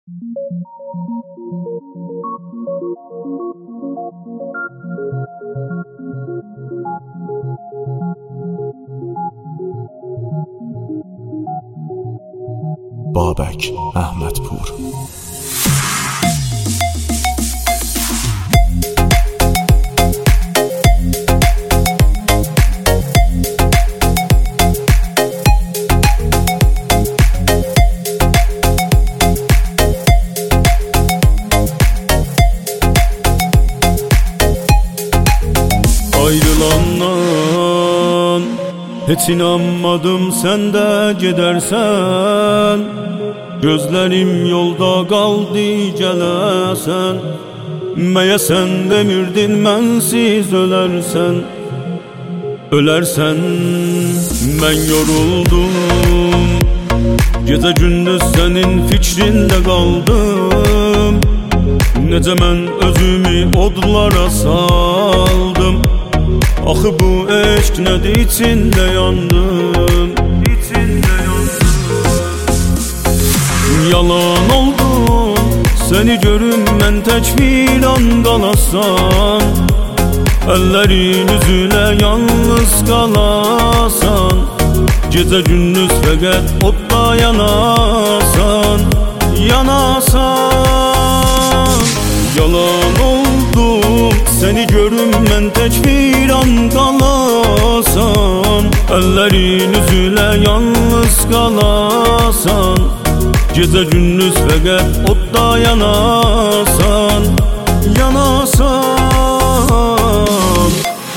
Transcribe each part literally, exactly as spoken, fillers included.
بابک احمدپور. Ayrılandan hiç inanmadım, sen de gidersen. Gözlerim yolda kaldı geləsən. Məyə sən demirdin mənsiz ölərsən. Ölərsən, mən yoruldum. Gecə gündüz sənin fikrində qaldım. Necə mən özümü odlara saldım. Axı bu eşq nədir, içində yandım. İçində yandım. Yalan oldum, seni görüm mən tək bir an qalasan. Əllərin üzülə yalnız qalasan. Gecə gündüz fəqət odda yanasan. Yanasan. Yalan oldum, seni görüm mən tək bir an qalasan. Əllərin üzülə yalnız qalasan. Gecə gündüz fəqət odda yanasan. Yanasan.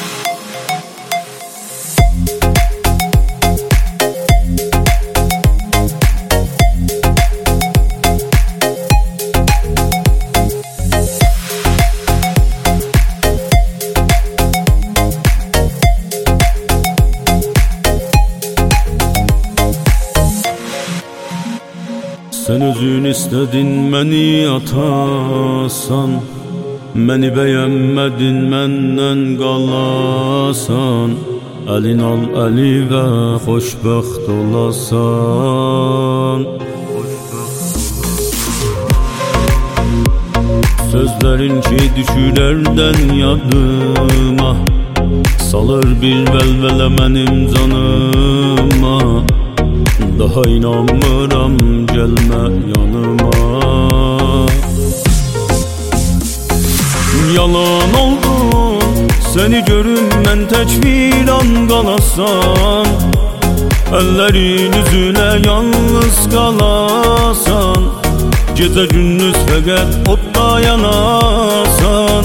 Sen özün istedin məni atasan. Məni bəyənmədin, məndən qalasan. Əlin al əli və xoşbəxt olasan. Sözlərin ki düşürərdən yadıma, salır bir vəlvələ mənim canıma. Daha inanmıram, gelme yanıma. Yalan oldum, seni görüm mən tək bir an qalasan. Əllərin üzülə yalnız qalasan. Gecə gündüz fəqət odda yanasan.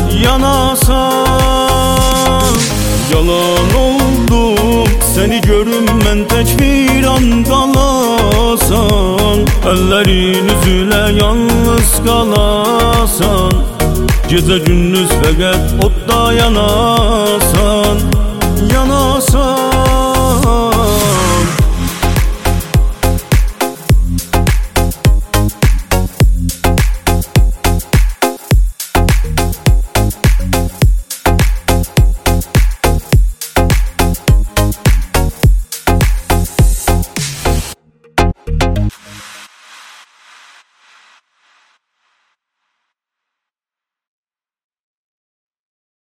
Yanasan. Yalan oldum, seni görüm mən tək bir an qalasan. Əllərin üzülə yalnız qalasan. Gecə gündüz fəqət odda yanasan. Yanasan.